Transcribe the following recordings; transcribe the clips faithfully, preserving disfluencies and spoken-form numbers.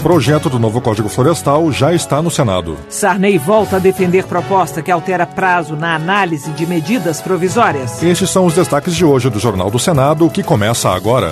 projeto do novo Código Florestal já está no Senado. Sarney volta a defender proposta que altera prazo na análise de medidas provisórias. Estes são os destaques de hoje do Jornal do Senado, que começa agora.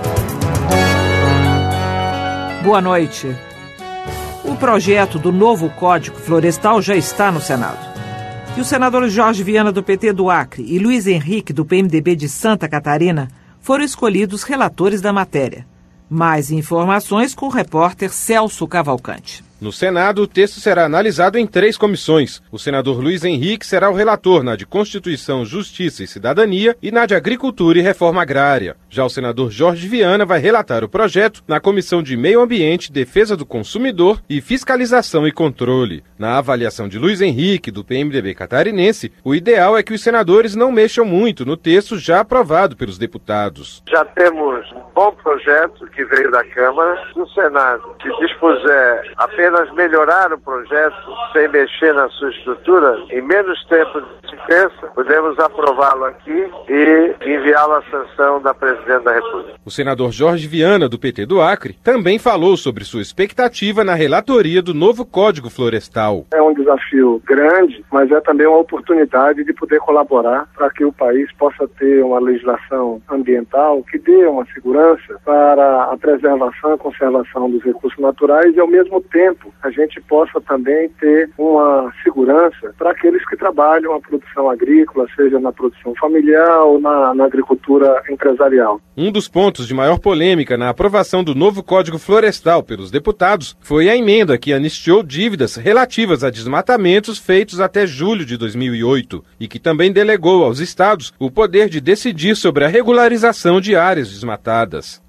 Boa noite. O projeto do novo Código Florestal já está no Senado. E os senadores Jorge Viana, do P T do Acre, e Luiz Henrique, do P M D B de Santa Catarina, foram escolhidos relatores da matéria. Mais informações com o repórter Celso Cavalcante. No Senado, o texto será analisado em três comissões. O senador Luiz Henrique será o relator na de Constituição, Justiça e Cidadania e na de Agricultura e Reforma Agrária. Já o senador Jorge Viana vai relatar o projeto na Comissão de Meio Ambiente, Defesa do Consumidor e Fiscalização e Controle. Na avaliação de Luiz Henrique, do P M D B catarinense, o ideal é que os senadores não mexam muito no texto já aprovado pelos deputados. Já temos um bom projeto que veio da Câmara. No Senado, se dispuser apenas melhorar o projeto sem mexer na sua estrutura, em menos tempo de pensa, podemos aprová-lo aqui e enviá-lo à sanção da Presidente da República. O senador Jorge Viana, do P T do Acre, também falou sobre sua expectativa na relatoria do novo Código Florestal. É um desafio grande, mas é também uma oportunidade de poder colaborar para que o país possa ter uma legislação ambiental que dê uma segurança para a preservação e conservação dos recursos naturais e, ao mesmo tempo, a gente possa também ter uma segurança para aqueles que trabalham a produção agrícola, seja na produção familiar ou na, na agricultura empresarial. Um dos pontos de maior polêmica na aprovação do novo Código Florestal pelos deputados foi a emenda que anistiou dívidas relativas a desmatamentos feitos até julho de dois mil e oito e que também delegou aos estados o poder de decidir sobre a regularização de áreas desmatadas.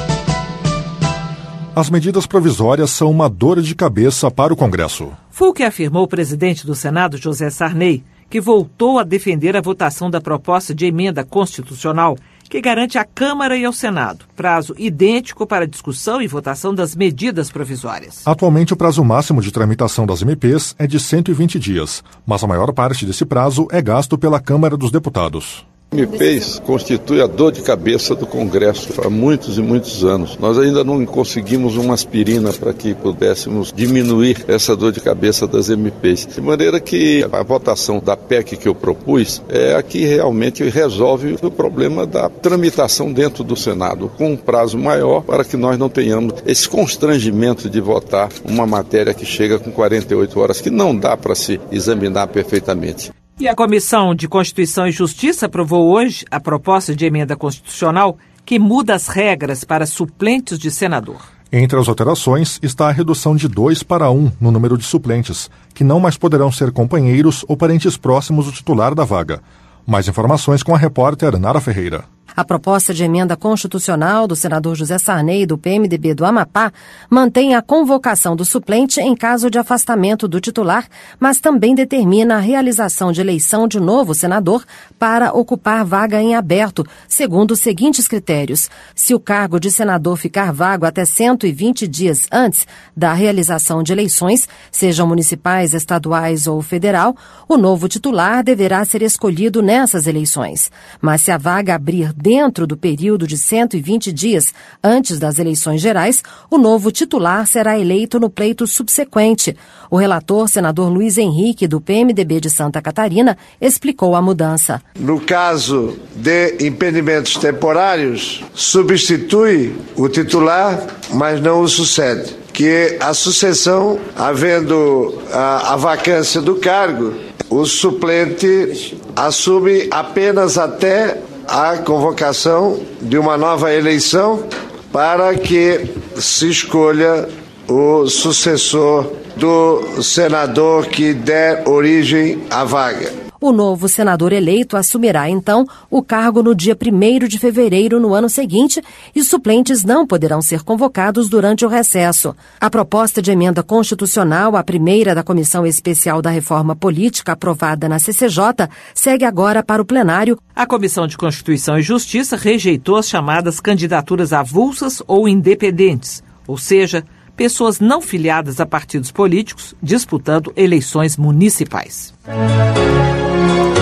As medidas provisórias são uma dor de cabeça para o Congresso. Foi o que afirmou o presidente do Senado, José Sarney, que voltou a defender a votação da proposta de emenda constitucional que garante à Câmara e ao Senado prazo idêntico para discussão e votação das medidas provisórias. Atualmente, o prazo máximo de tramitação das M Ps é de cento e vinte dias, mas a maior parte desse prazo é gasto pela Câmara dos Deputados. M Ps constitui a dor de cabeça do Congresso há muitos e muitos anos. Nós ainda não conseguimos uma aspirina para que pudéssemos diminuir essa dor de cabeça das M Ps. De maneira que a votação da P E C que eu propus é a que realmente resolve o problema da tramitação dentro do Senado, com um prazo maior para que nós não tenhamos esse constrangimento de votar uma matéria que chega com quarenta e oito horas, que não dá para se examinar perfeitamente. E a Comissão de Constituição e Justiça aprovou hoje a proposta de emenda constitucional que muda as regras para suplentes de senador. Entre as alterações está a redução de dois para um no número de suplentes, que não mais poderão ser companheiros ou parentes próximos do titular da vaga. Mais informações com a repórter Nara Ferreira. A proposta de emenda constitucional do senador José Sarney, do P M D B do Amapá, mantém a convocação do suplente em caso de afastamento do titular, mas também determina a realização de eleição de novo senador para ocupar vaga em aberto, segundo os seguintes critérios. Se o cargo de senador ficar vago até cento e vinte dias antes da realização de eleições, sejam municipais, estaduais ou federal, o novo titular deverá ser escolhido nessas eleições. Mas se a vaga abrir dentro do período de cento e vinte dias antes das eleições gerais, o novo titular será eleito no pleito subsequente. O relator, senador Luiz Henrique, do P M D B de Santa Catarina, explicou a mudança. No caso de impedimentos temporários, substitui o titular, mas não o sucede. Que a sucessão, havendo a, a vacância do cargo, o suplente assume apenas até a convocação de uma nova eleição para que se escolha o sucessor do senador que der origem à vaga. O novo senador eleito assumirá, então, o cargo no dia primeiro de fevereiro no ano seguinte e suplentes não poderão ser convocados durante o recesso. A proposta de emenda constitucional, a primeira da Comissão Especial da Reforma Política aprovada na C C J, segue agora para o plenário. A Comissão de Constituição e Justiça rejeitou as chamadas candidaturas avulsas ou independentes, ou seja, pessoas não filiadas a partidos políticos disputando eleições municipais.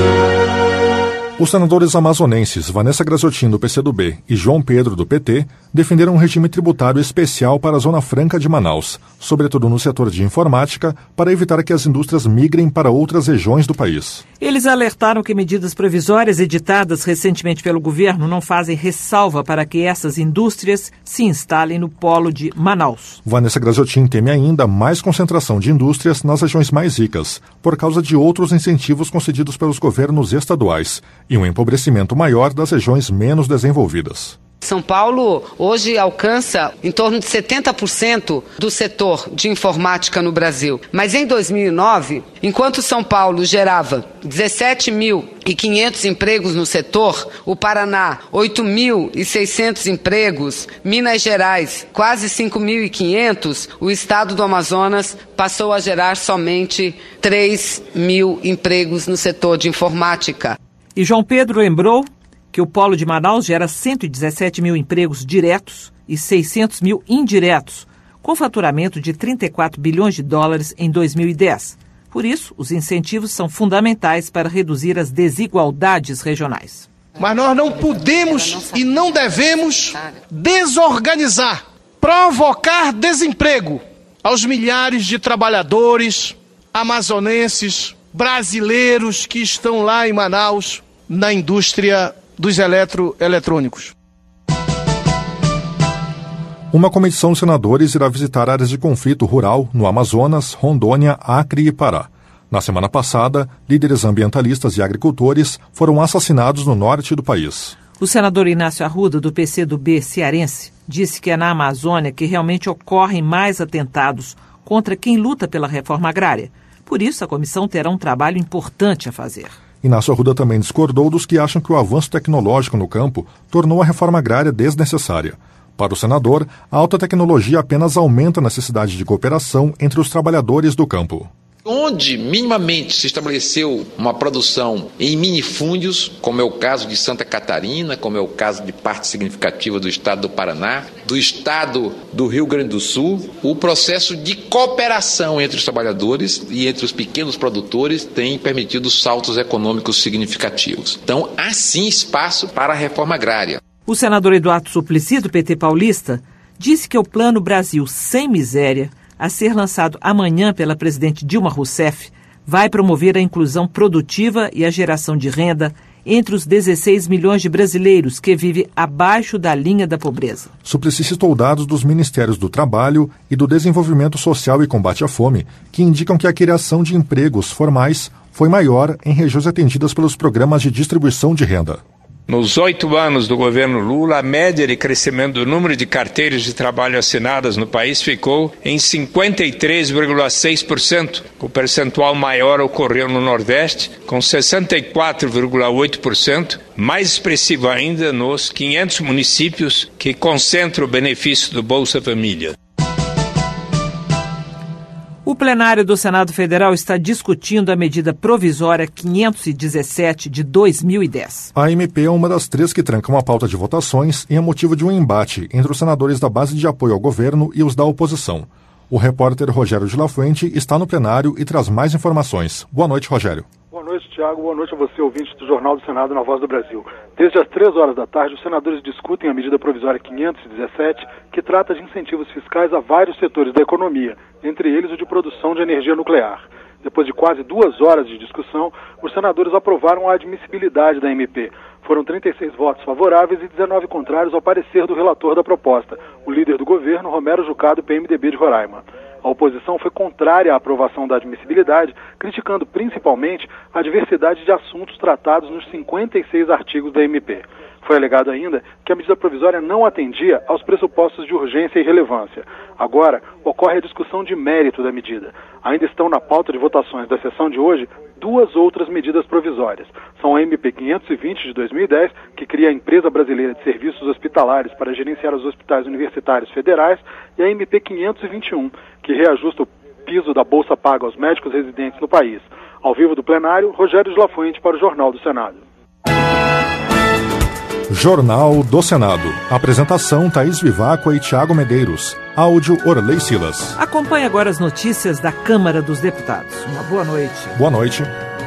Os senadores amazonenses Vanessa Graziotin, do P C do B, e João Pedro, do P T, defenderam um regime tributário especial para a Zona Franca de Manaus, sobretudo no setor de informática, para evitar que as indústrias migrem para outras regiões do país. Eles alertaram que medidas provisórias editadas recentemente pelo governo não fazem ressalva para que essas indústrias se instalem no polo de Manaus. Vanessa Graziotin teme ainda mais concentração de indústrias nas regiões mais ricas, por causa de outros incentivos concedidos pelos governos estaduais e um empobrecimento maior das regiões menos desenvolvidas. São Paulo hoje alcança em torno de setenta por cento do setor de informática no Brasil. Mas em dois mil e nove, enquanto São Paulo gerava dezessete mil e quinhentos empregos no setor, o Paraná, oito mil e seiscentos empregos, Minas Gerais, quase cinco mil e quinhentos, o estado do Amazonas passou a gerar somente três mil empregos no setor de informática. E João Pedro lembrou que o polo de Manaus gera cento e dezessete mil empregos diretos e seiscentos mil indiretos, com faturamento de trinta e quatro bilhões de dólares em dois mil e dez. Por isso, os incentivos são fundamentais para reduzir as desigualdades regionais. Mas nós não podemos e não devemos desorganizar, provocar desemprego aos milhares de trabalhadores amazonenses, brasileiros que estão lá em Manaus, na indústria dos eletroeletrônicos. Uma comissão de senadores irá visitar áreas de conflito rural no Amazonas, Rondônia, Acre e Pará. Na semana passada, líderes ambientalistas e agricultores foram assassinados no norte do país. O senador Inácio Arruda, do P C do B cearense, disse que é na Amazônia que realmente ocorrem mais atentados contra quem luta pela reforma agrária. Por isso, a comissão terá um trabalho importante a fazer. Inácio Arruda também discordou dos que acham que o avanço tecnológico no campo tornou a reforma agrária desnecessária. Para o senador, a alta tecnologia apenas aumenta a necessidade de cooperação entre os trabalhadores do campo. Onde minimamente se estabeleceu uma produção em minifúndios, como é o caso de Santa Catarina, como é o caso de parte significativa do estado do Paraná, do estado do Rio Grande do Sul, o processo de cooperação entre os trabalhadores e entre os pequenos produtores tem permitido saltos econômicos significativos. Então, há sim espaço para a reforma agrária. O senador Eduardo Suplicy, do P T paulista, disse que o Plano Brasil Sem Miséria, a ser lançado amanhã pela presidente Dilma Rousseff, vai promover a inclusão produtiva e a geração de renda entre os dezesseis milhões de brasileiros que vivem abaixo da linha da pobreza. Suplicy citou dados dos Ministérios do Trabalho e do Desenvolvimento Social e Combate à Fome, que indicam que a criação de empregos formais foi maior em regiões atendidas pelos programas de distribuição de renda. Nos oito anos do governo Lula, a média de crescimento do número de carteiras de trabalho assinadas no país ficou em cinquenta e três vírgula seis por cento. O percentual maior ocorreu no Nordeste, com sessenta e quatro vírgula oito por cento, mais expressivo ainda nos quinhentos municípios que concentram o benefício do Bolsa Família. O plenário do Senado Federal está discutindo a medida provisória quinhentos e dezessete de dois mil e dez. A M P é uma das três que trancam a pauta de votações e é motivo de um embate entre os senadores da base de apoio ao governo e os da oposição. O repórter Rogério de La Fuente está no plenário e traz mais informações. Boa noite, Rogério. Boa noite, Tiago. Boa noite a você, ouvinte do Jornal do Senado na Voz do Brasil. Desde as três horas da tarde, os senadores discutem a medida provisória quinhentos e dezessete, que trata de incentivos fiscais a vários setores da economia, entre eles o de produção de energia nuclear. Depois de quase duas horas de discussão, os senadores aprovaram a admissibilidade da M P. Foram trinta e seis votos favoráveis e dezenove contrários ao parecer do relator da proposta, o líder do governo, Romero Jucá, do P M D B de Roraima. A oposição foi contrária à aprovação da admissibilidade, criticando principalmente a diversidade de assuntos tratados nos cinquenta e seis artigos da M P. Foi alegado ainda que a medida provisória não atendia aos pressupostos de urgência e relevância. Agora, ocorre a discussão de mérito da medida. Ainda estão na pauta de votações da sessão de hoje duas outras medidas provisórias. São a M P quinhentos e vinte de dois mil e dez, que cria a Empresa Brasileira de Serviços Hospitalares para gerenciar os hospitais universitários federais, e a M P quinhentos e vinte e um, que reajusta o piso da Bolsa Paga aos médicos residentes no país. Ao vivo do plenário, Rogério de La Fuente para o Jornal do Senado. Jornal do Senado. Apresentação Thaís Viváqua e Tiago Medeiros. Áudio Orley Silas. Acompanhe agora as notícias da Câmara dos Deputados. Uma boa noite. Boa noite.